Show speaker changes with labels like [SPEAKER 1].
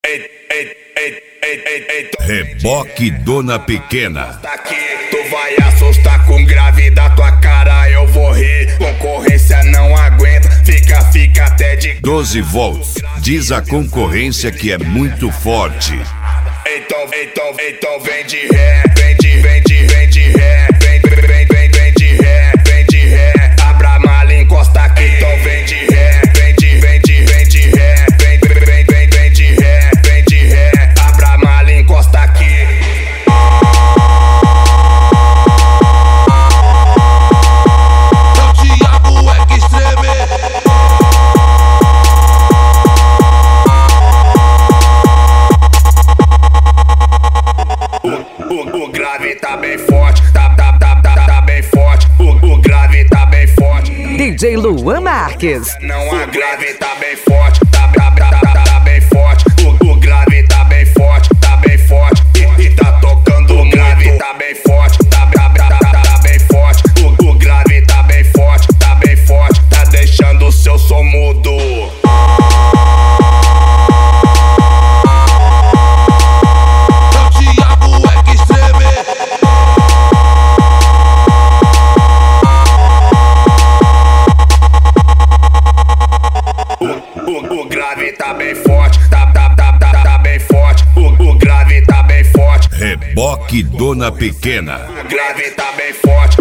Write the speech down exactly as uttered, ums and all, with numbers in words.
[SPEAKER 1] Reboque Dona Pequena.
[SPEAKER 2] Aqui, tu vai assustar com grave da tua cara, eu vou rir. Concorrência não aguenta, fica, fica até de
[SPEAKER 1] doze volts, diz a concorrência que é muito forte.
[SPEAKER 2] Então, então, então vem de ré, vem de, vem de, vem de ré, vem, vem, vem, vem de ré, vem de ré. Abra a mala, encosta aqui, então vem de ré, vem de, vem de, vem de ré, vem, vem, vem, vem de ré, vem de ré. Abra a mala, encosta aqui. O grave tá bem forte, tá, tá, tá, tá, tá bem forte. O, o grave tá bem forte.
[SPEAKER 3] D J Luan Marques.
[SPEAKER 2] Não, a grave tá bem forte, tá, tá, tá, tá, tá bem forte. O, o grave tá bem forte, tá bem forte. E, e tá tocando o grave tá bem forte, tá, tá, tá, tá, tá bem forte. O, o grave tá bem forte, tá bem forte. Tá deixando o seu som mudo. O grave tá bem forte, tá, tá, tá, tá, tá bem forte. O, o grave tá bem forte.
[SPEAKER 1] Reboque Dona Pequena.
[SPEAKER 2] O grave tá bem forte.